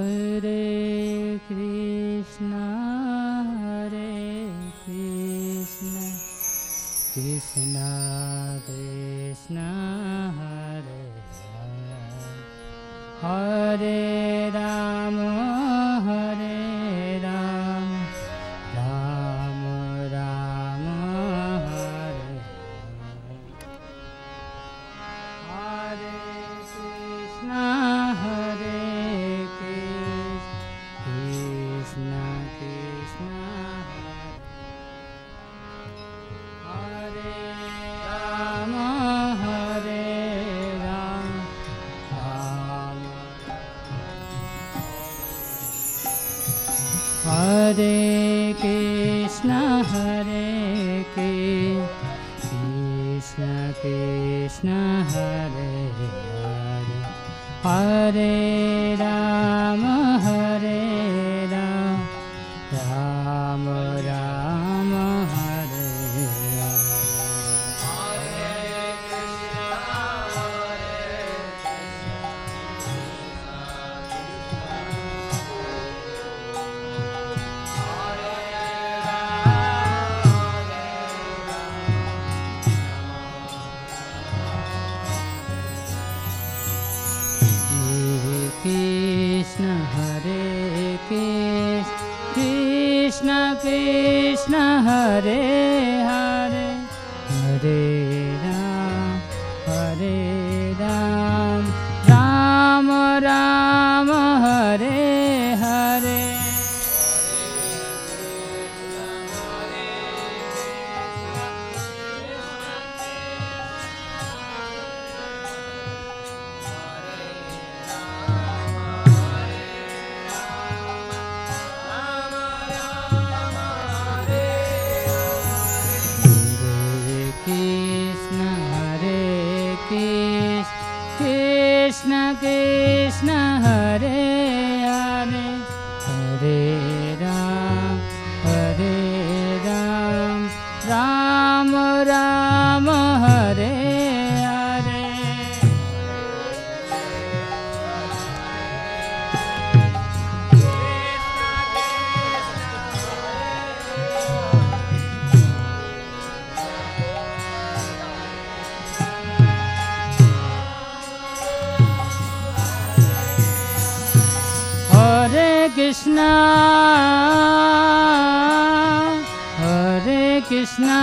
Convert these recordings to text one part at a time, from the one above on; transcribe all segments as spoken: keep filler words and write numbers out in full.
Hare Krishna, Hare Krishna, Krishna Krishna, Hare Hare, Hare Rama, Hare Rama, Rama Rama, Hare Hare, Hare Krishna, Hare Krishna, Krishna Krishna, Hare Rama, Hare Rama, Rama Hare Krishna, Hare Krishna, Krishna Hare Hare, Hare Rama, Hare Rama, Rama Rama, Hare Krishna, Hare Krishna, Krishna Hare Hare, Hare Ram, Hare Ram, Rama Rama, Hare Hare. Krishna Krishna, Hare Hare, Hare Ram, Hare Ram, Rama Rama, Hare Hare. Hare Krishna, Hare Krishna,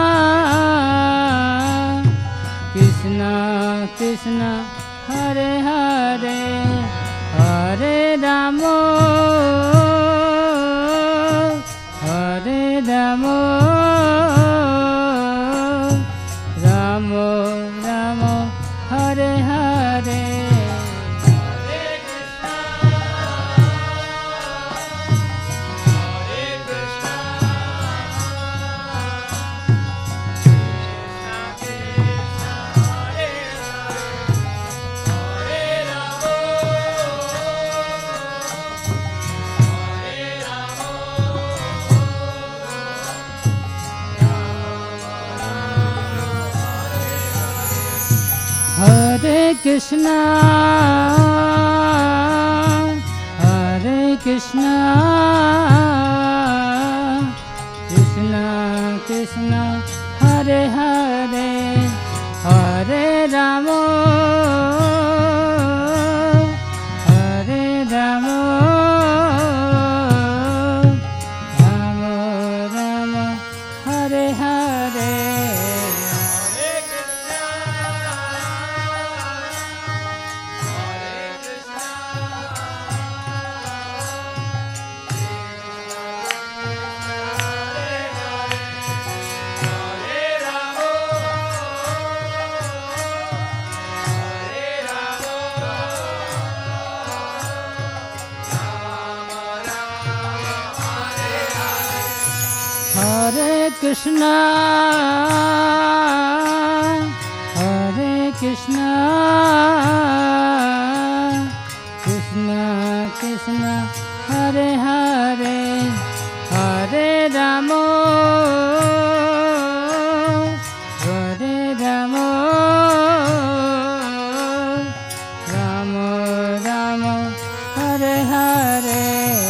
Krishna Krishna, Hare Hare, Hare Rama, Hare Rama, Rama Rama, Hare Hare. Hare Krishna, Hare Krishna, Krishna Krishna, Hare Hare, Hare Rama, Hare Rama, Rama Rama, Hare Hare. Hare Krishna, Hare Krishna, Krishna Krishna, Hare Hare, Hare Rama, Hare Rama, Rama Rama, Hare Hare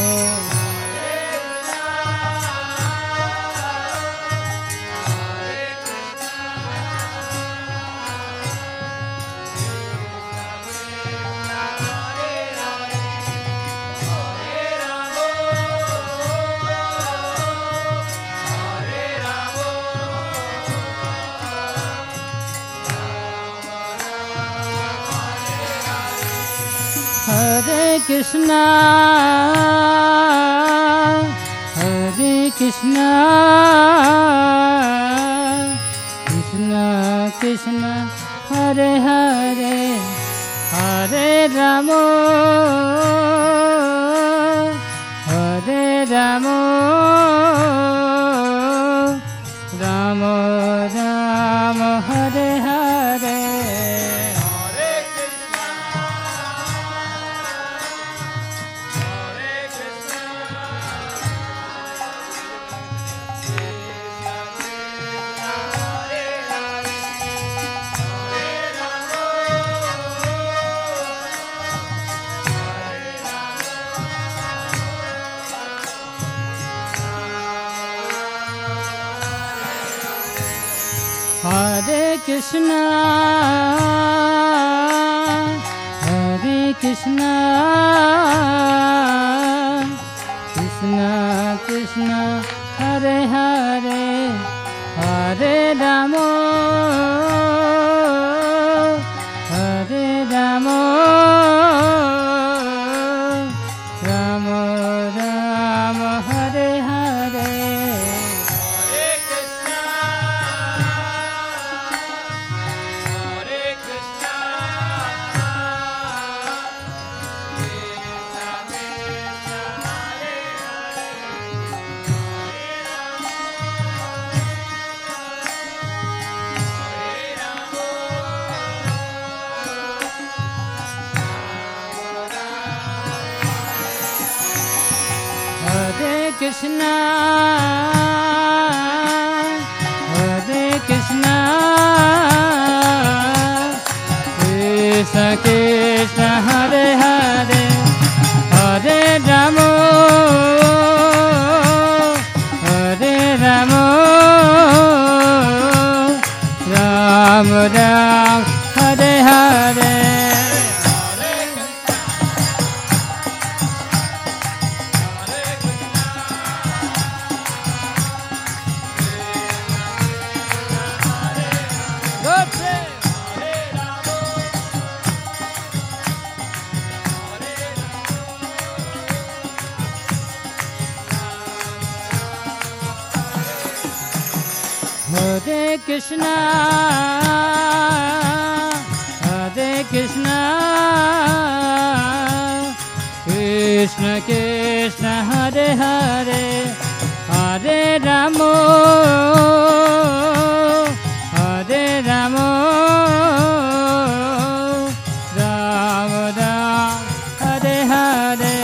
Hare Krishna, Hare Krishna, Krishna Krishna, Hare Hare, Hare Rama, Hare Rama, Rama Rama, Hare Hare. Hare Krishna, Hare Krishna, Krishna Krishna, Hare Hare, Hare Rama, Hare Rama, Rama Rama, Hare Hare. Hare Krishna, Hare Krishna, Krishna Krishna, Hare Hare, Hare Rama, Hare Rama, Rama Rama, Hare Hare. Hare Krishna, Hare Krishna, Krishna Krishna, Hare Hare, Hare Rama, Hare Rama, Rama Rama, Hare Hare.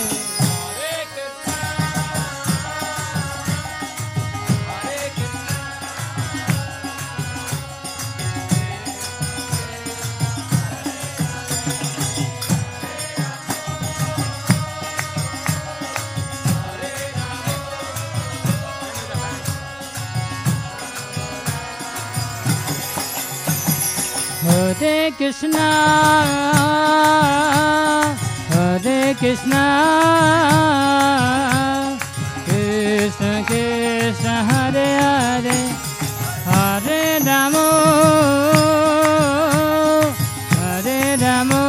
Hare Krishna, Hare Krishna, Krishna Krishna, Hare Hare, Hare Rama, Hare Rama,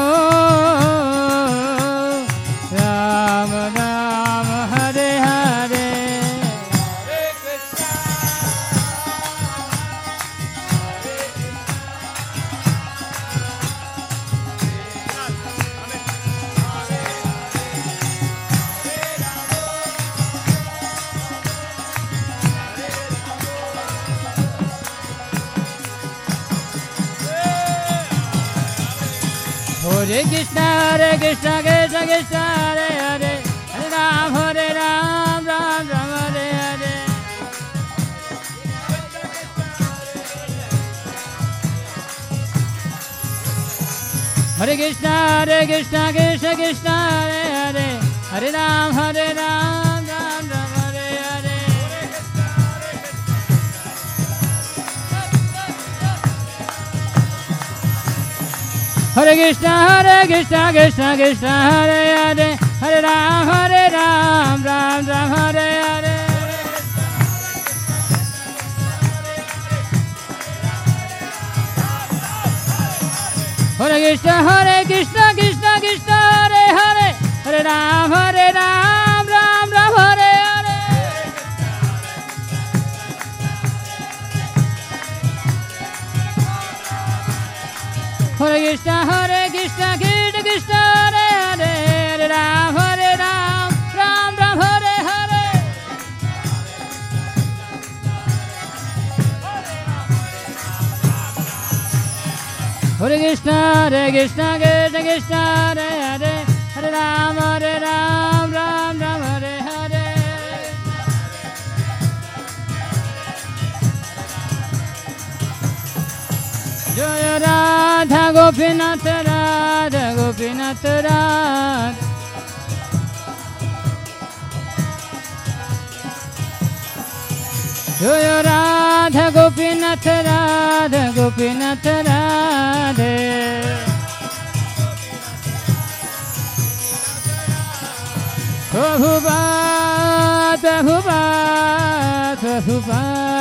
Rama Rama, Hare Hare. Hare Krishna, Hare Krishna, Krishna Krishna, Hare Hare, Hare Ram, Hare Ram, Ram Ram, Hare Hare. Hare Krishna, Krishna Hare Krishna Krishna Krishna Hare Hare Hare Ram Hare Ram Ram Ram Hare Hare Hare Krishna Hare Krishna Krishna Krishna Hare Hare Hare Ram Hare Ram Ram Ram Hare Hare Hare Krishna Hare Krishna Krishna Krishna Hare Hare Hare Ram Hare Ram Ram Ram Hare Hare Hare Krishna Hare Krishna Krishna Krishna Hare Hare Hare Ram Hare Ram Ram Ram Hare Hare Hare Krishna Hare Krishna Krishna Krishna Hare Hare Hare Ram Hare Ram Ram Ram Hare Hare Jaya Radha Gopinath Radha Gopinath Radha Jaya Radha Gopinath Radha Gopinath Radhe Prabhupada Prabhupada Prabhupada